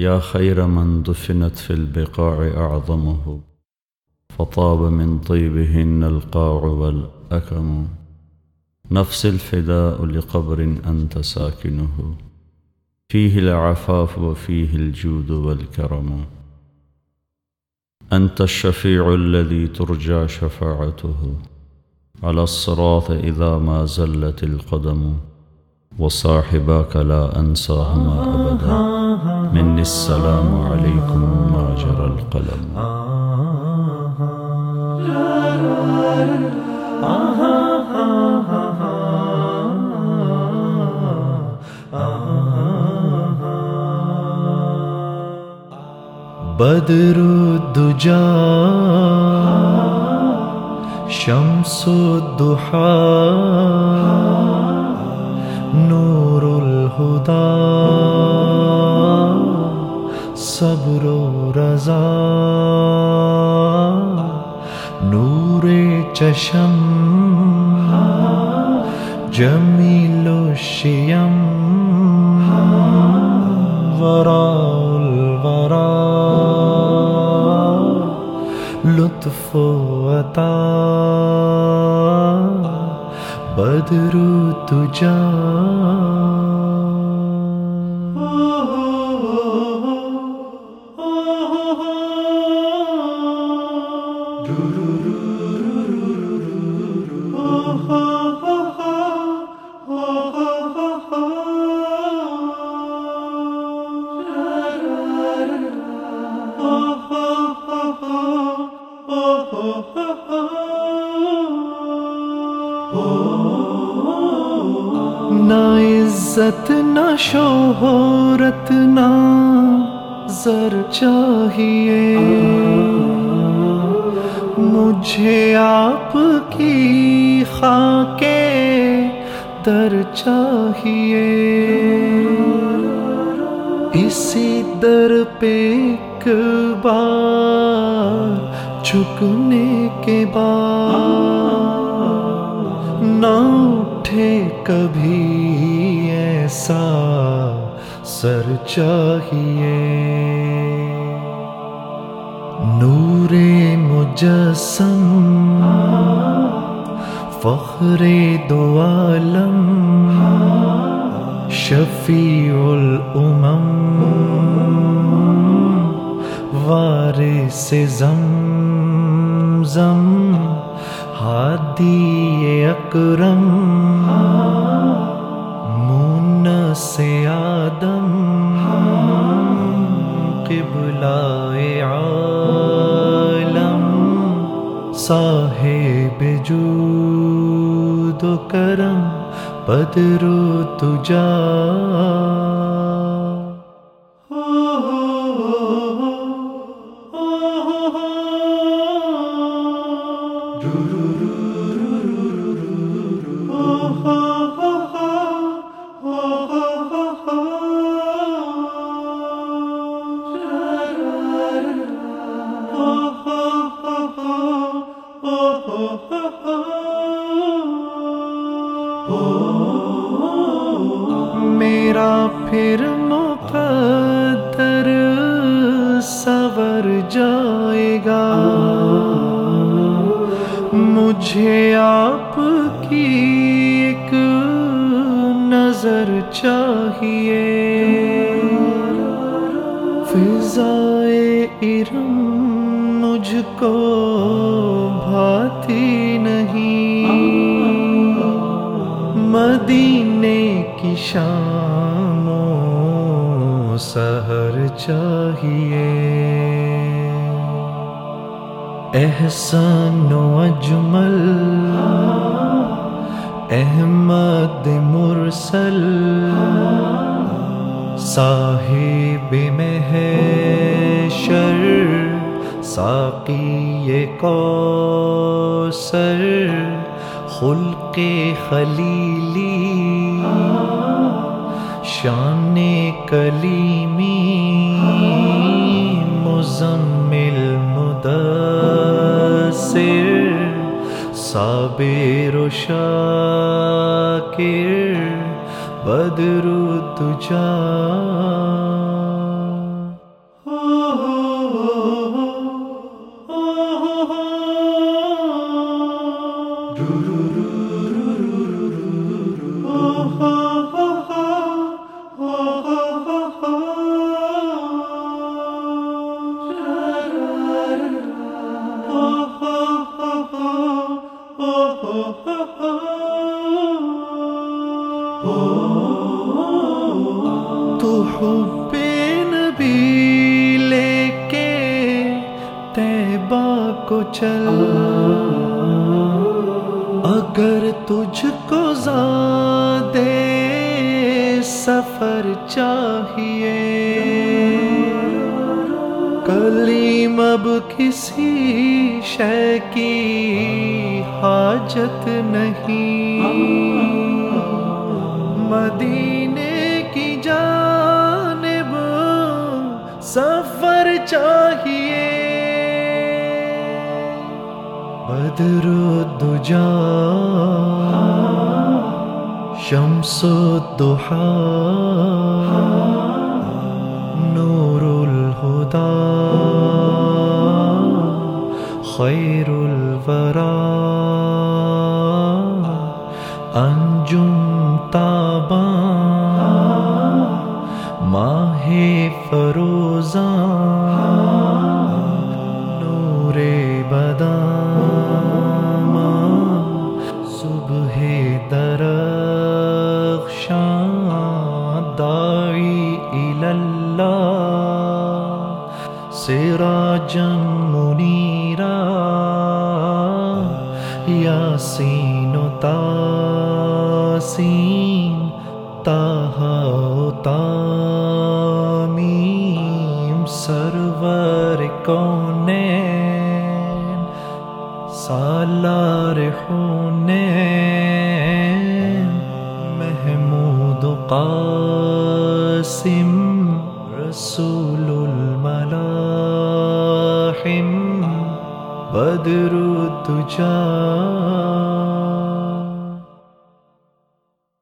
يا خير من دفنت في البقاع أعظمه، فطاب من طيبهن القاع والأكم. نفس الفداء لقبر أنت ساكنه، فيه العفاف وفيه الجود والكرم. أنت الشفيع الذي ترجى شفاعته على الصراط إذا ما زلت القدم. وصاحباك لا أنساهما أبدا، مني السلام عليكم ما جرى القلم. بدر الدجى شمس الضحى نور الهدى صبر رضا نور چشم جمیل الشیم وراء الورى لطف و عطا بدر الدجى. نہ عزت نہ شہرت نہ زر چاہیے، مجھے آپ کی خاک در چاہیے. اسی در پہ ایک بار جھکنے کے بعد نہ اٹھے کبھی ایسا سر چاہیے. نور مجسم فخر دو عالم شفیع الامم وارث زمزم ہادی اکرم مونس آدم قبلہ عالم صاحب جود و کرم بدر الدجى. میرا پھر مقدر سور جائے گا، مجھے آپ کی ایک نظر چاہیے. فضائے ارم مجھ کو بھاتی نہیں، مدینے کی شام و سحر چاہیے. احسن و اجمل احمد مرسل صاحب محشر ساقی کوثر خلق خلیلی شان کلیمی مزمل مدثر صابر و شاکر بدر الدجى. حب نبی لے کے طیبہ کو چل، اگر تجھ کو زیادہ سفر چاہیے، کلیم اب کسی شے کی حاجت نہیں، مدینے کی جانب سفر چاہیے، بدر الدجا شمس الضحا نور الہدی خیر الورا، انجم تاباں ماہ فروزاں نور بدام صبح درخشاں داعی اللہ سراجا منیرا، یاسین و تاسین طٰہٰ و تامیم، سرور کونین سالار حنین، محمود و قاسم رسول الملاحم، بدر الدجا